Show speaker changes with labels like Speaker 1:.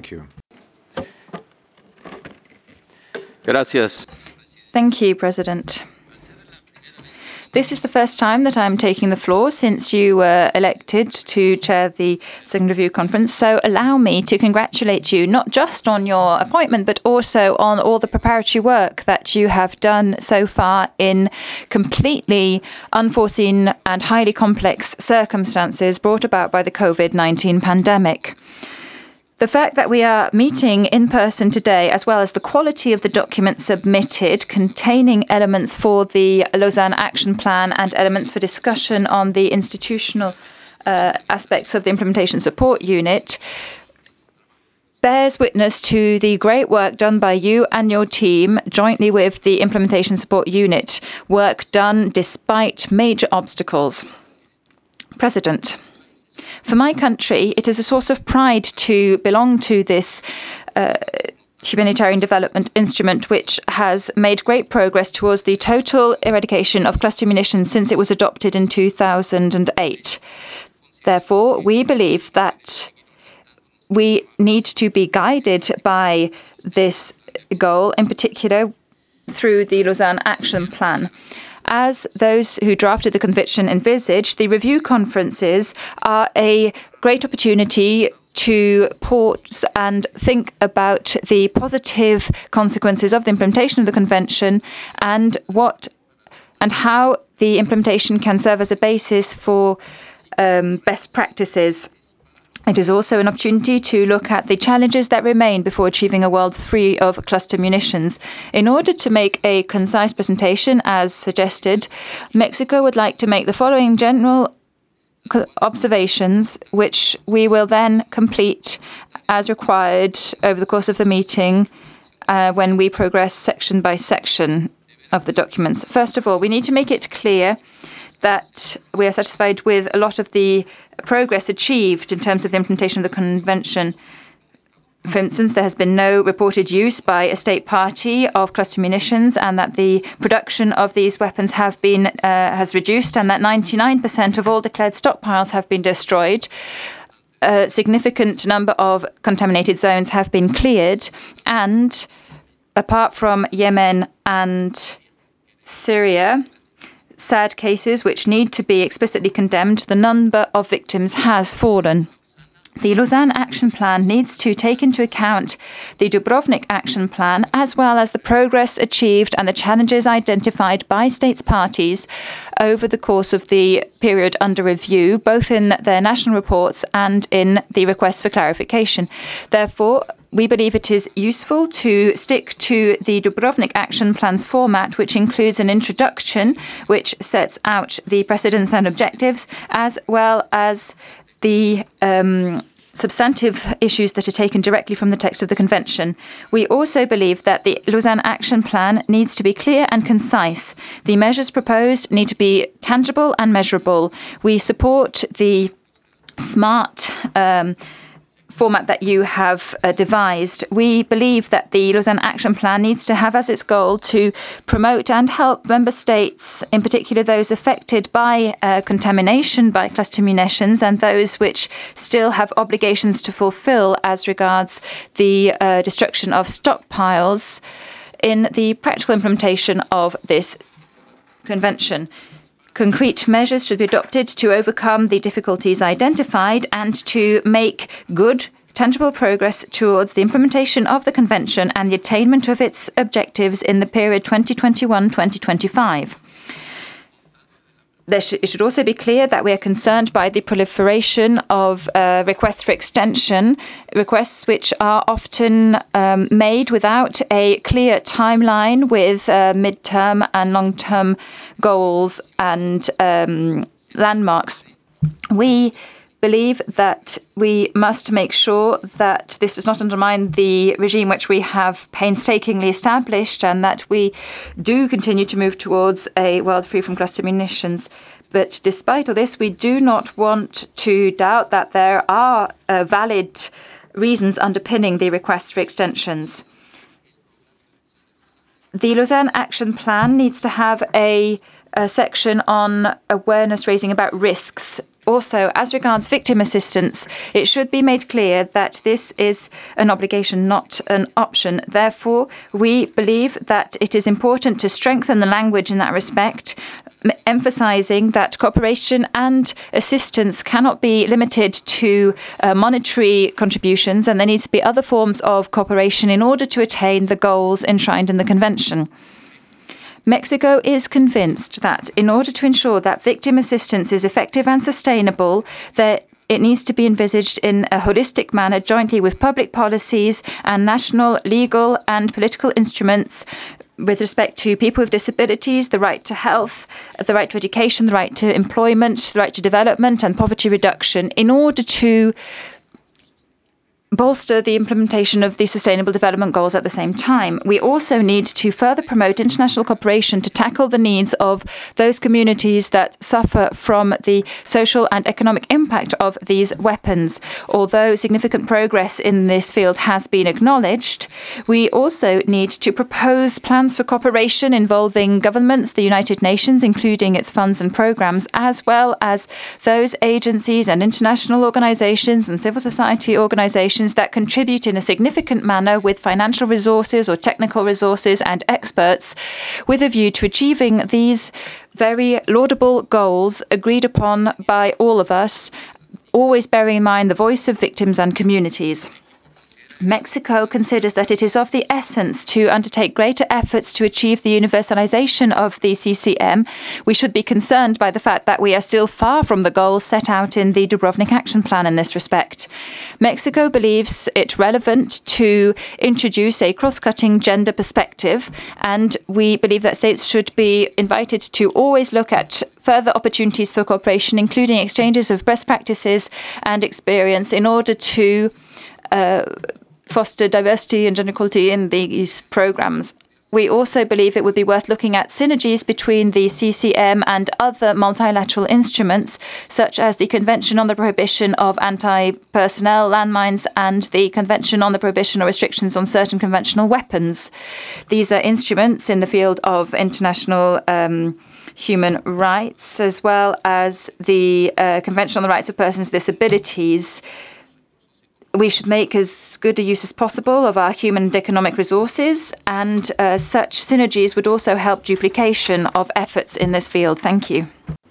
Speaker 1: Thank you. Gracias.
Speaker 2: Thank you, President. This is the first time that I'm taking the floor since you were elected to chair the Second Review Conference. So allow me to congratulate you not just on your appointment, but also on all the preparatory work that you have done so far in completely unforeseen and highly complex circumstances brought about by the COVID-19 pandemic. The fact that we are meeting in person today, as well as the quality of the documents submitted containing elements for the Lausanne Action Plan and elements for discussion on the institutional aspects of the Implementation Support Unit, bears witness to the great work done by you and your team jointly with the Implementation Support Unit, work done despite major obstacles. President, for my country, it is a source of pride to belong to this humanitarian development instrument, which has made great progress towards the total eradication of cluster munitions since it was adopted in 2008. Therefore, we believe that we need to be guided by this goal, in particular through the Lausanne Action Plan. As those who drafted the convention envisaged, the review conferences are a great opportunity to pause and think about the positive consequences of the implementation of the convention and how the implementation can serve as a basis for best practices. It is also an opportunity to look at the challenges that remain before achieving a world free of cluster munitions. In order to make a concise presentation, as suggested, Mexico would like to make the following general observations, which we will then complete as required over the course of the meeting when we progress section by section of the documents. First of all, we need to make it clear that we are satisfied with a lot of the progress achieved in terms of the implementation of the convention. For instance, there has been no reported use by a state party of cluster munitions, and that the production of these weapons has reduced, and that 99% of all declared stockpiles have been destroyed. A significant number of contaminated zones have been cleared, and apart from Yemen and Syria, sad cases which need to be explicitly condemned, the number of victims has fallen. The Lausanne Action Plan needs to take into account the Dubrovnik Action Plan, as well as the progress achieved and the challenges identified by states parties over the course of the period under review, both in their national reports and in the requests for clarification. Therefore, we believe it is useful to stick to the Dubrovnik Action Plan's format, which includes an introduction which sets out the precedents and objectives, as well as the substantive issues that are taken directly from the text of the convention. We also believe that the Lausanne Action Plan needs to be clear and concise. The measures proposed need to be tangible and measurable. We support the smart format that you have devised. We believe that the Lausanne Action Plan needs to have as its goal to promote and help member states, in particular those affected by contamination by cluster munitions and those which still have obligations to fulfill as regards the destruction of stockpiles in the practical implementation of this convention. Concrete measures should be adopted to overcome the difficulties identified and to make good, tangible progress towards the implementation of the Convention and the attainment of its objectives in the period 2021-2025. It should also be clear that we are concerned by the proliferation of requests for extension, requests which are often made without a clear timeline with mid-term and long-term goals and landmarks. We believe that we must make sure that this does not undermine the regime which we have painstakingly established, and that we do continue to move towards a world free from cluster munitions. But despite all this, we do not want to doubt that there are valid reasons underpinning the requests for extensions. The Lausanne Action Plan needs to have a section on awareness raising about risks Also, as regards victim assistance, it should be made clear that this is an obligation, not an option. Therefore, we believe that it is important to strengthen the language in that respect, emphasizing that cooperation and assistance cannot be limited to monetary contributions, and there needs to be other forms of cooperation in order to attain the goals enshrined in the Convention. Mexico is convinced that in order to ensure that victim assistance is effective and sustainable, that it needs to be envisaged in a holistic manner jointly with public policies and national legal and political instruments with respect to people with disabilities, the right to health, the right to education, the right to employment, the right to development and poverty reduction, in order to bolster the implementation of the Sustainable Development Goals at the same time. We also need to further promote international cooperation to tackle the needs of those communities that suffer from the social and economic impact of these weapons. Although significant progress in this field has been acknowledged, we also need to propose plans for cooperation involving governments, the United Nations, including its funds and programs, as well as those agencies and international organizations and civil society organizations that contribute in a significant manner with financial resources or technical resources and experts, with a view to achieving these very laudable goals agreed upon by all of us, always bearing in mind the voice of victims and communities. Mexico considers that it is of the essence to undertake greater efforts to achieve the universalization of the CCM. We should be concerned by the fact that we are still far from the goals set out in the Dubrovnik Action Plan in this respect. Mexico believes it relevant to introduce a cross-cutting gender perspective, and we believe that states should be invited to always look at further opportunities for cooperation, including exchanges of best practices and experience in order to foster diversity and gender equality in these programs. We also believe it would be worth looking at synergies between the CCM and other multilateral instruments, such as the Convention on the Prohibition of Anti-Personnel Landmines and the Convention on the Prohibition or Restrictions on Certain Conventional Weapons. These are instruments in the field of international human rights, as well as the Convention on the Rights of Persons with Disabilities. We should make as good a use as possible of our human and economic resources, and such synergies would also help duplication of efforts in this field. Thank you.